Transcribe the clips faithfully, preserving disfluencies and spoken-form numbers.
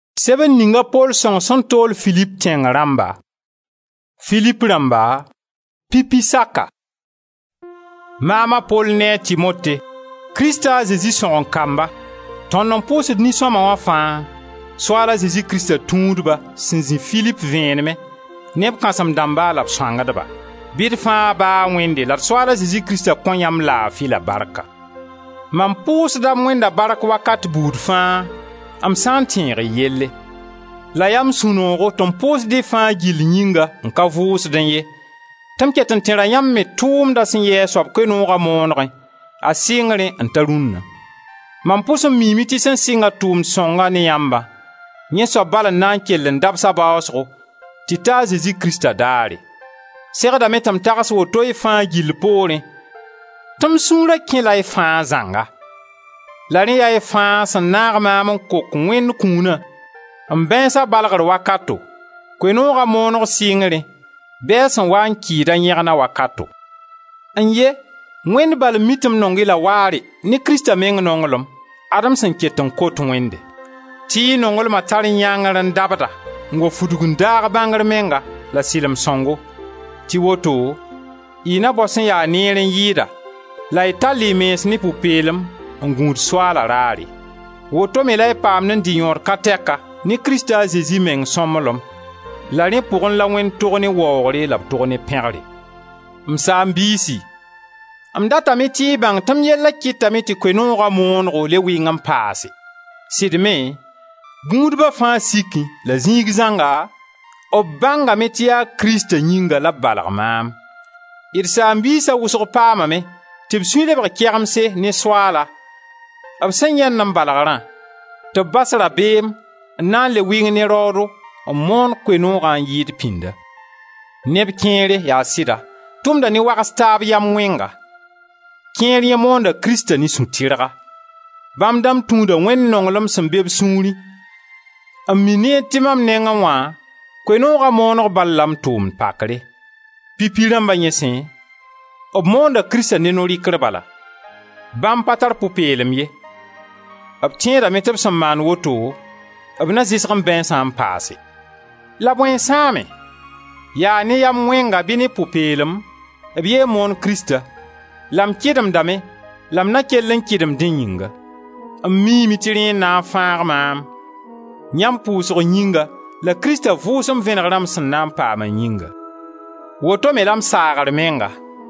Seven ninga Paul son son tol Philippe teng ramba. Philippe ramba, pipi saka. Mama Paul ne Timote, Christa Jésus son kamba. Ton non pose ni son ma fan. Soala Jésus Christa tundba, sinzi Philippe venme. Neb kansam damba la swangadba. Bir fa ba wende la soala Jésus Christa konyam la fi la barka. Mam pose da mwenda baraka wakat boud fa. Am santin yelle. La yam sunoro ton pose de fa gil nyinga nka vos denye. Tam ketan tira yam me tum da sin ye sop ke no ga monre. A singre antarunna. Mam pose mimiti sen singa tum songa ne yamba. Nye so bala nan kellen dab sabasro. Tita Jésus Christa dare. Sera da metam taras wo toy fa gil pore. Tam sunra kin la fa zanga. La ni ya e fa san nar mamon kok wen kuna. Am ben sa balgar wakato. Kwe no ga monor singre. Besan wan ki da nyana wakato. Anye, wen bal mitem nongi la wari ni Christa meng nongolom. Adam san keton koto wende. Ti nongol matari nyangaran dabata. Ngo fudugun daga bangar menga la silam songo. Ti woto. Ina bosen ya niren yida. La itali mes ni pupelem. Ngud swala rari. Woto me lay pam nan dinyor kateka ni Christa Jésus meng somolom. La ne pourron la wen tourne wore la tourne perle. Msambisi. Am data meti bang tam yella kita meti kwenon ramon ro le wingam passe. Sidme gudba fa siki la zingzanga obanga metia Christa nyinga la balarmam. Irsambisa wusor pama me tibsuile ber kermse ne swala. Ab senyan nan balagran to basra beem nan le wing ne roro mon kweno ran yid pinda neb kere ya sida tumda ni wakastab yam wenga kere monda Christa ni sutira bam dam tunda wen nonglom sembeb suri amine timam nenga wa kweno ga monor ballam tum pakre pipiram banyese ob monda Christa ni no rikrbala bam patar pupelem ye ab tiẽeda me tɩ b sẽn maan woto b na zɩsg n bãe sã n paase la bõe sãame yaa ne yam wẽnga bɩ ne pʋ-peelem b yee moon Christa la m kɩdemdame la m na kell n kɩdem dẽ yĩnga m miime tɩ rẽ na n fãag maam yãmb pʋʋsg yĩnga la Christa vʋʋsem vẽneg rãmb sẽn na n paam n yĩnga woto me la m saagr menga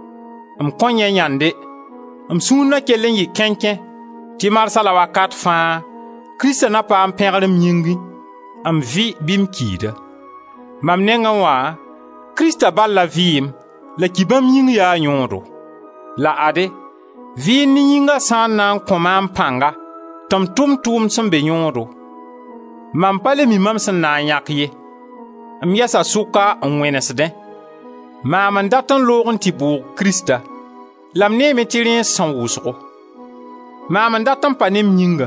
m kõ yẽ yãnde m sũur na kell n yɩ kẽnkẽ ti marsala wakat fa Christa na paam pẽgrem yĩngi am vi bim kiida mam nenga wa Christa balla viim la kibam yĩng yaa yõodo la ade vi ni yĩnga sãn na n kõ maam pãnga tɩm tʋm tʋʋm sẽn be yõodo mam pa le mi mam sẽn na n yãk ye m yɛsa sʋka n wẽnesdẽ maam n dat n loog n tɩ bʋʋg Christa la m neeme tɩ rẽ sẽn wʋsgo maam n dat n pa nem yĩnga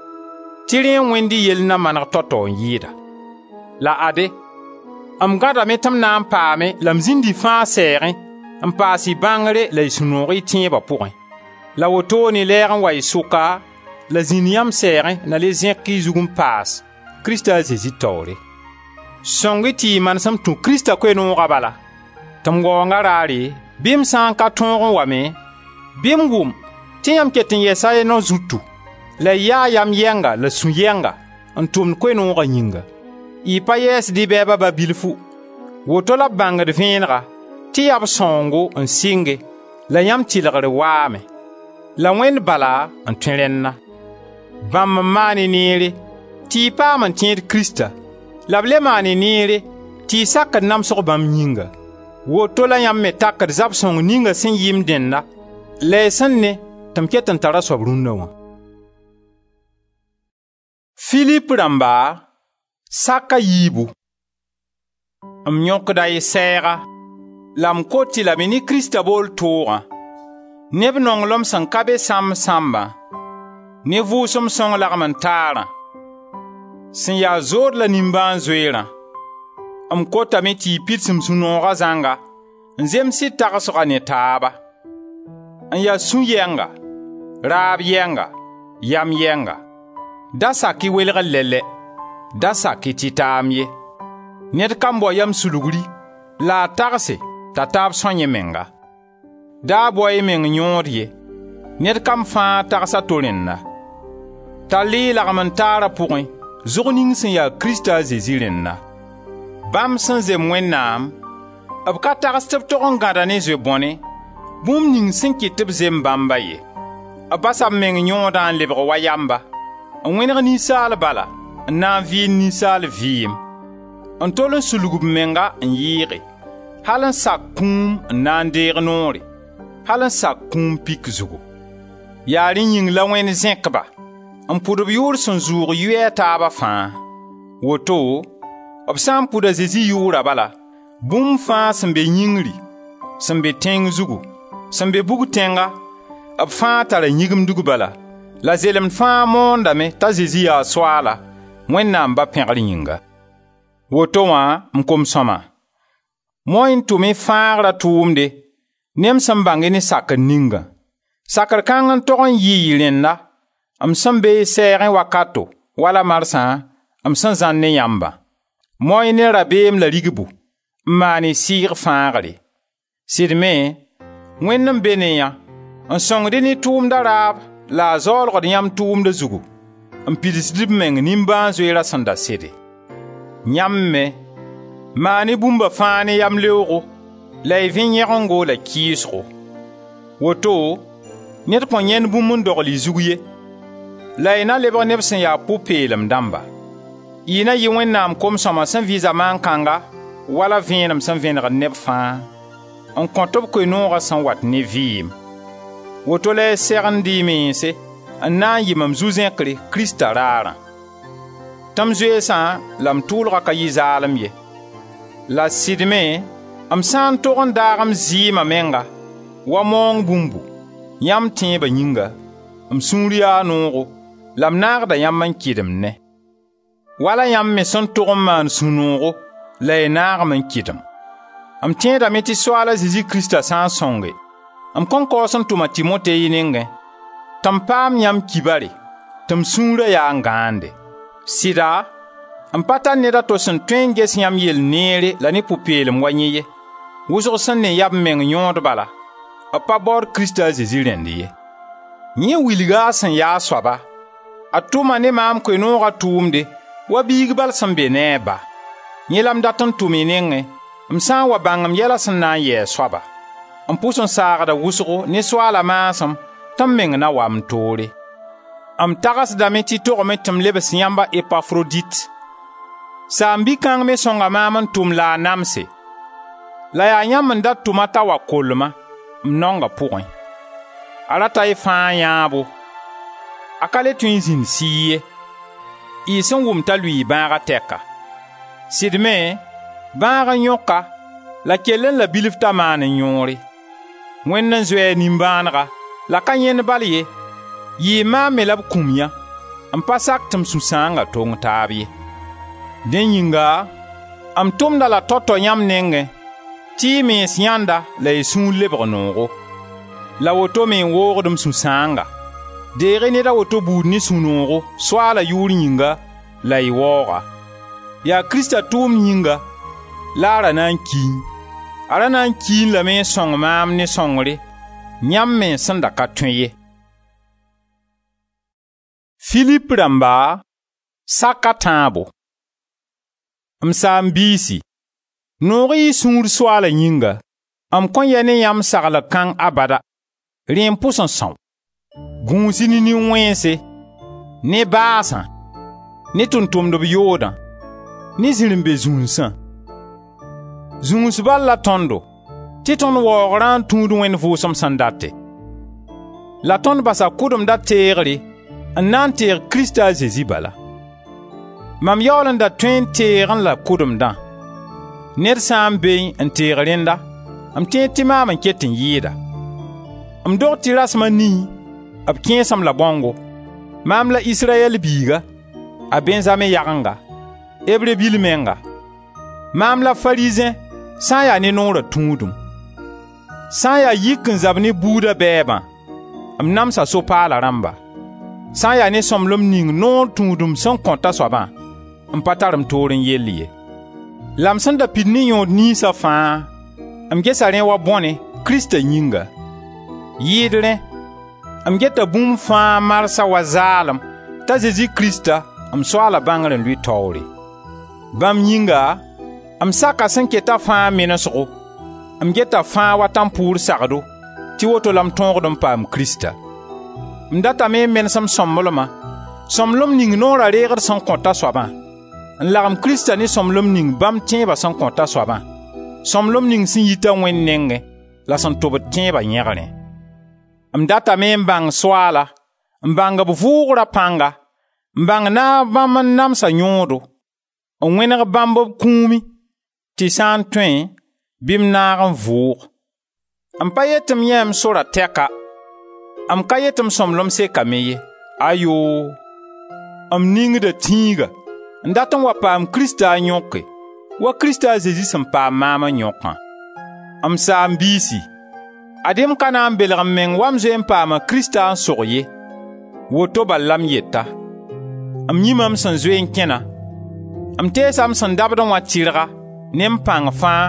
tɩ rẽ wẽndi yell na maneg tao-tao n yɩɩda la ade m gãdame tɩ m na n paame la m zĩndi fãa sɛɛgẽ n paas y bãngre la y sũ-noog y tẽebã pʋgẽ la wotone lɛɛg n wa y sʋka la zĩnd yãmb sɛɛgẽ na le zẽk y zug n paas Christa Jésus taoore sõng-y tɩ y manesem tũ Christa koe-noogã bala tɩ m waoongã raare bɩ m sã n ka tõog n wame bɩ m wʋm tɩ yãmb ket n yɛsa y no zutu la yaa yam yɛnga la sũ-yɛnga n tʋmd koe-noogã yĩnga y pa yɛɛsd y bɛɛba ba bilfu woto la b bãngd vẽenega tɩ yaa b sõngo n sɩnge la yãmb tɩlgr waame la wẽnd bala n tõe rẽnna bãmb n maane neere tɩ y paam n tẽed Christa la b le maane neere tɩ y sakd namsg bãmb yĩnga woto la yãmb me takd zab-sõng ninga sẽn yɩɩm dẽnda la y sẽn ne tɩ m ket n tara soab rũnnã wã. Philippe rãmba saka yiibu m yõkda y sɛɛga la m koti la me ne Christa bool toogã neb nonglem sẽn ka be sãmb-sãmbã ne vʋʋsem sõng lagm n taarã sẽn yaa zood la nimbãan-zoeerã m kotame tɩ y pidsem sũ-noogã zãnga n zems y tagsga ne taaba n yaa sũ-yɛnga raab yɛnga yam yɛnga da saki welg lɛlɛ da sak tɩ taam ye. Ned kam bo yam sulugri la a tagse t'a taab sõe menga. Daa boy meng yõod ye. Ned kam fãa tagsa to rẽnna. T'a leelgm n taara pʋgẽ zʋg ning sẽn yaa Krista a Zezi rẽnna. Bãmb sẽn zem Wẽnnaam, b ka tags tɩ b tog n gãda ne zoe-bõne bũmb ning sẽn kɩt tɩ b zem bãmba ye. B basa b meng yõodã n lebg wa yamba, n wẽneg ninsaal bala, n na n vɩɩnd ninsaal vɩɩm, n tol n sulg b menga n yɩɩge, hal n sak kũum n na n deeg noore, hal n sak kũum pik zugu. Yaa rẽ yĩng la Wẽnd zẽkba, n pʋd b yʋʋr sẽn zʋʋg yʋɛ taaba fãa. Woto, b sã n pʋd a Zezi yʋʋra bala, bũmb fãa sẽn be yĩngri, sẽn be tẽng zugu, sẽn be bug-tẽnga, b fãa tara yĩgimdug bala, la zelemd fãa moondame t'a Zezi yaa Soaala, Wẽnnaam ba pẽgr yĩnga. Woto wã m kom-sõma, moy n tʋme fãagrã tʋʋmde, nem sẽn bãnge ne sakr ninga. Sakr kãng n tog n yɩɩ rẽnda, m sẽn be sɛɛgẽ wakato, wala marsã, m sẽn zãn ne yãmba. Moy ne rabeem la rigbu, n maane sɩɩg fãagre. Sɩdme, Wẽnd n be ne yã, n sõngde ne tʋʋmda raab la a zaoolgd yãmb tʋʋmda zugu, n pidsd b meng nimbãan-zoeerã sẽn da sede. Yãmb me, maane bũmba fãa ne yam leoogo, la y vẽ-yẽgengo la kɩɩsgo. Woto, ned kõn yẽnd bũmb n dogl y zug ye, la y na lebg neb sẽn yaa pʋ-peelem dãmba. Y na yɩ Wẽnnaam kom-sõma sẽn vɩ zamaan-kãnga wala vẽenem sẽn vẽnegd neb fãa, n kõt b koe-noogã sẽn wat ne vɩɩm. Woto la y segend y mense n na n yɩ mam zu-zẽkre Krista raarã. Tɩ m zoeesã la m tʋʋlga ka yɩ zaalem ye. La sɩdme, m sã n tog n daag m zɩɩmã menga, wa moong bũmbu, yãmb tẽebã yĩnga, m sũur yaa noogo, la m naagda yãmb n kɩdem ne. Wala yãmb me sẽn tog n maan sũ-noogo, la y naagem n kɩdem. M tẽedame tɩ Soaala Zezi Krista sã n sõnge, m kõn kaoos n tʋm a Timote y nengẽ, tɩ m paam yãmb kibare, tɩ m sũurã yaa n gãande. Sɩda, m pa tar ned a to sẽn tõe n ges yãmb yell neere la ne pʋ-peelem wa yẽ ye, wʋsg sẽn ne yab meng yõod bala, b pa baood Krista a Zezi rẽnd ye. Yẽ wilga a sẽn yaa soaba, a tʋma ne maam koe-noogã tʋʋmde, wa biig bal sẽn be ne a ba. Yẽ la m dat n tʋm y nengẽ, m sã n wa bãngem yɛla sẽn na n yɛɛ soaba, n pʋs n saagda wʋsgo ne Soaala maasem tɩ m meng na wa m toore. M tagsdame tɩ togame tɩ m lebs yãmba Epafrodit. Saam-bi-kãng me sõnga maam n tʋm la a namse, la yaa yãmb n dat tʋma t'a wa kollema m nonga pʋgẽ. A rata y fãa yãabo, a ka le tõe n zĩnd sɩɩ ye, y sẽn wʋm t'a lʋɩɩ bãaga tɛka. Sɩdme, bãag n yõka, la kell n la bilf t'a maan n yõore. Wẽnd n zoe a nimbãanega, la ka yẽnd bal ye, yɩɩ maam me la b kũm yã, n pa sak tɩ m sũ-sãanga tong taab ye. Dẽ yĩnga, m tʋmda la tao-tao yãmb nengẽ, tɩ y mees yãnda la y sũur lebg noogo. La woto me n woogd m sũ-sãanga. Deege ned a woto buud ne sũ-noogo, Soaala yʋʋr yĩnga, la y waooga. Yaa Krista tʋʋm yĩnga, la a ra na n kiin. A ra na n kiin lame n sõng maam ne sõngre, yãmb me sẽn da ka tõe ye. Filip rãmba, saka tãabo. M saam-biisi, noog-y sũur Soaala yĩnga, m kõn yɛ ne yãmb saglg kãng abada, rẽ n pʋs n sõu. Gũusi ne nin-wẽnse, ne baasã, ne tʋm-tʋmdb yoodã, ne zĩrĩmbe zũunsã. Zũus bal la tõndo, tɩ tõnd waoogrã n tũud Wẽnd Vʋʋsem sẽn date. La tõnd basa kʋdemda teegre, n na n teeg Krista a Zezi bala. Mam yaool n da tõe n teeg n la kʋdemdã. Ned sã n be n teeg rẽnda, m tẽed tɩ maam n ket n yɩɩda. M dog tɩ rasmã nii, b kẽesem la bõngo. Maam la Israyɛl biiga, a Benzame yagenga, Hebre bil-menga. Maam la Farizẽ, sã n yaa ne noorã tũudum. Sã n yaa yik n zab ne buudã bɛɛbã, m namsa so-paala rãmba. Sã n yaa ne sõmblem ning noor tũudum sẽn kõta soabã, n pa tar m toor n yell ye. La m sẽn da pid ne yõod ninsã fãa, m gesa rẽ wa bõne Krista yĩnga. Yɩɩdrẽ, m geta bũmb fãa marsã wa zaalem t'a Zezi Krista m Soaala bãngr n lʋɩ taoore. Bãmb yĩnga, m saka sẽn keta fãa menesgo, m geta fãa wa tãn-pʋʋr sagdo, tɩ woto la m tõogd n paam Krista. M datame n menes m sõmblema, sõmblem ning noora reegd sẽn kõta soabã, n lagem Krista ne sõmblem ning bãmb tẽebã sẽn kõta soabã, sõmblem ning sẽn yita Wẽnd nengẽ la sẽn tʋbd tẽebã yẽgrẽ. M datame n bãng Soaala, n bãng b vʋʋgrã pãnga, n bãng naab bãmb n namsa yõodo, n wẽneg bãmb b kũumi, tɩ sã n tõe bɩ m naag n vʋʋg. M pa yet m yẽ m sora tɛka, m ka yet m sõmblem sekame ye, ayoo, m ningda tĩiga n dat n wa paam Krista a yõke, wa Krista a Zezi sẽn paam maam n yõkã. M saam-biisi, adem ka na n belg m meng wa m zoe n paama Krista n sog ye, woto bal la m yeta. M yĩma m sẽn zoe n kẽna, m teesa m sẽn dabd n wa tɩrga ne m pãng fãa,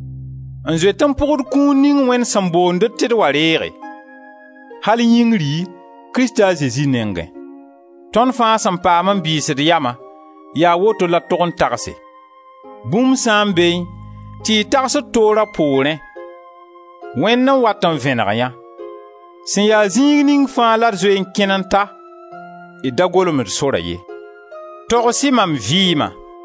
n zoe tɩ m pʋgd kũun ning Wẽnd sẽn boond tɩ d wa reege, hal yĩngri Krista a Zezi nengẽ. Tõnd fãa sẽn paam n biisd yama, yaa woto la tog n tagse. Bũmb sã n beẽ tɩ y tagsd toorã poorẽ, Wẽnd n wat n vẽneg yã. Sẽn yaa zĩig ning fãa la d zoe n kẽn n ta, y da golmd sora ye. Togs-y mam vɩɩma.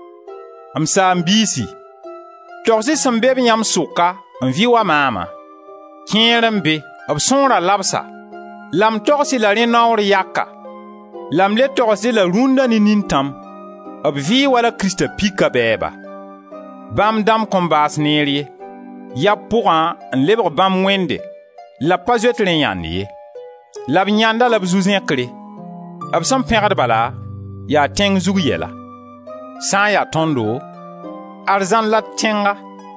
M saam-biisi, togs-y sẽn be b yãmb sʋka n vɩ wa maama. Kẽer n be, b sõora labsa, la m togs-y la rẽ naoor yaka, la m le togsde la rũndã ne nintãm, b vɩɩ wala Krista pika bɛɛba. Bãmb dãmb kõn baas neer ye, yab pʋgã n lebg bãmb Wẽnde, la b pa zoet rẽ yãnd ye. La b yãnda la b zu-zẽkre, b sẽn pẽgd bala, yaa tẽng zug yɛla. Sã n yaa tõndo, arzãn la d tẽnga,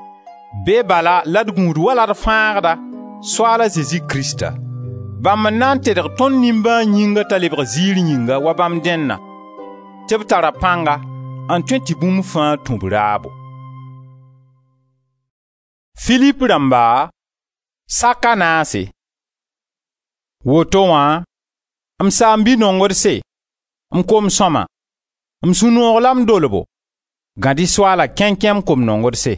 be bala la d gũud wala d fãagda Soaala Zezi Krista. Bãmb n na n tedg tõnd nimbãan yĩnga t'a lebg ziir yĩnga wa bãmb dẽnna, tɩ b tara pãnga n tõe tɩ bũmb fãa tũb raabo. Filip rãmba, saka naase. Woto wã, m saam-bi nongdse, m kom sõma, m sũ-noog la m dolbo, gãd-y Soaala kẽn-kẽm kom nongdse.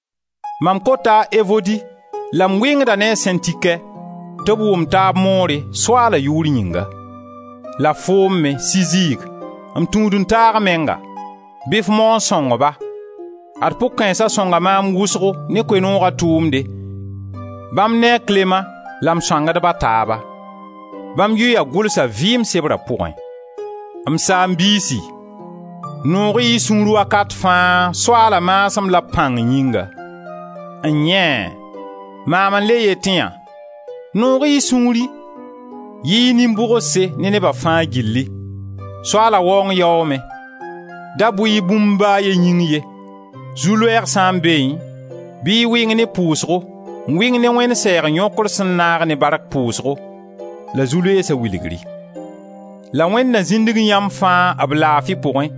Mam kota Evodi, la m wɩngda ne a Sẽntike, tɩ b wʋm taab moore Soaala yʋʋr yĩnga. La foom me Siziig, m tũud n taag menga, bɩ f moon sõngba. Ad pʋg-kãensã sõnga maam wʋsgo ne koe-noogã tʋʋmde. Bãmb ne a Klema la m sõangdba taaba. Bãmb yʋya gʋlsa vɩɩm sebrã pʋgẽ. M saam-biisi, noog-y y sũur wakat fãa Soaala maasem la pãng yĩnga. N yẽ, maam n le yetẽ yã, noog-y y sũuri, yɩ nin-bʋgsse ne nebã fãa gilli. Soaala waoong yaoome, da bʋ-y bũmb baa ye yĩng ye. Zu-loɛɛg sã n beẽ, bɩ y wɩng ne pʋʋsgo, n wɩng ne Wẽnd sɛɛg yõkr sẽn naag ne bark pʋʋsgo, la zu-loeesã wilgri. La Wẽnd na zĩndig yãmb fãa b laafɩ pʋgẽ.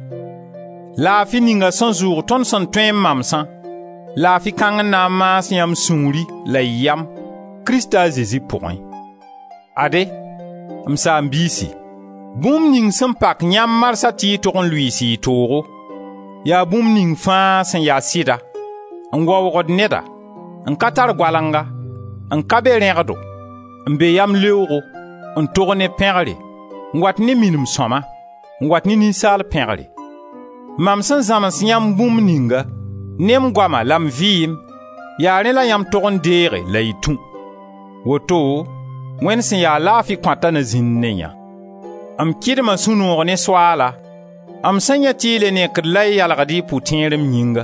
Laafɩ ninga sẽn zʋʋg tõnd sẽn tõe n mamsã, laafɩ kãng n na n maas yãmb sũuri la y yam, Krista a Zezi pʋgẽ. Ade, m saam-biisi, bũmb ning sẽn pak yãmb marsã tɩ y tog n lʋɩɩs y toogo, yaa bũmb ning fãa sẽn yaa sɩda, n waoogd neda, n ka tar goalanga, n ka be rẽgdo, n be yam leoogo, n tog ne pẽgre, n wat ne minim sõma, n wat ne ninsaal pẽgre. Mam sẽn zãms yãmb bũmb ninga, ne m goama la m vɩɩm, yaa rẽ la yãmb tog n deege la y tũ. Woto, Wẽnd sẽn yaa laafɩ kõata na zĩnd ne yã. M kɩdma sũ-noog ne Soaala, m sẽn yã tɩ y le nekd la y yalgd y pʋ-tẽerem yĩnga.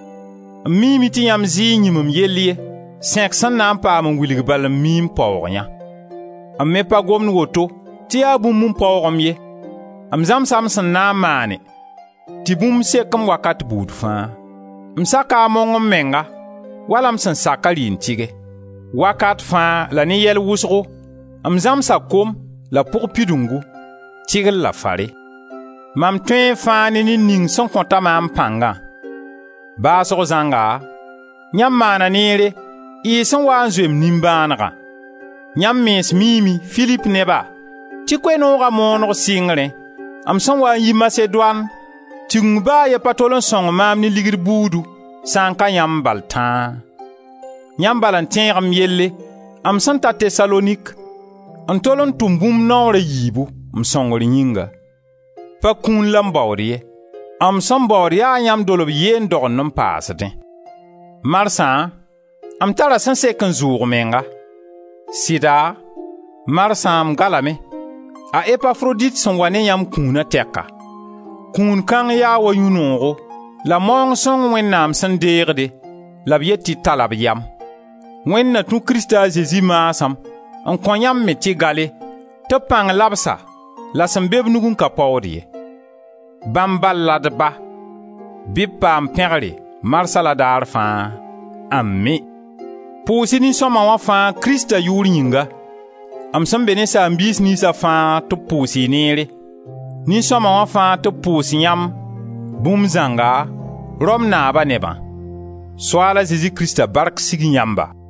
M miime tɩ yãmb zɩɩ yĩmem yell ye, sẽk sẽn na n paam n wilg bal n miim paoog yã. M me pa gomd woto tɩ yaa bũmb n paoogem ye. M zãmsa m sẽn na n maane tɩ bũmb sekm wakat buud fãa. M saka a mong m menga, wala m sẽn saka rɩɩn tɩge. Wakat fãa la ne yɛl wʋsgo, m zãmsa kom la pʋg pidungu, tɩgl la fare. mam tõe fãa ne ning sẽn kõta maam pãngã. Baasg zãnga, yãmb maana neere y sẽn waa n zoem nimbãanegã. Yãmb mens miimi Filip neba tɩ koe-noogã mooneg sɩngrẽ, m sẽn waa n yi Masedoan, tigeng baa ya pa tol n sõng maam ne ligd buudu sã n ka yãmb bal tãa. Yãmb bal n tẽeg-m yelle, m sẽn ta Tesalonik, n tol n tʋm bũmb naoor a yiibu m sõngr yĩnga. Pa kũun la m baood ye, m sẽn baood yaa yãmb dolb yeen dogend n paasdẽ. Marsã, m tara sẽn sek n zʋʋg menga. Sɩda, marsã m galame, a Epafrodit sẽn wa ne yãmb kũunã tɛka. Kũun kãng yaa wa yũ-noogo, la maoong sõng Wẽnnaam sẽn deegde, la b yet tɩ tala b yam. Wẽnd na tũ Krista a Zezi maasem, n kõ yãmb me tɩ gale, tɩ b pãng labsa, la sẽn be b nug n ka paood ye. Bãmb balla d ba, bɩ b paam pẽgre, marsã la daar fãa. Ãmme. Pʋʋsy nin-sõma wã fãa Krista yʋʋr yĩnga. M sẽn be ne saam-biis ninsã fãa tɩ b pʋʋs y neere. Nin-sõma wã fãa tɩ b pʋʋs yãmb, bũmb zãnga, Rom naaba nebã. Soaala Zezi Krista bark sig yãmba.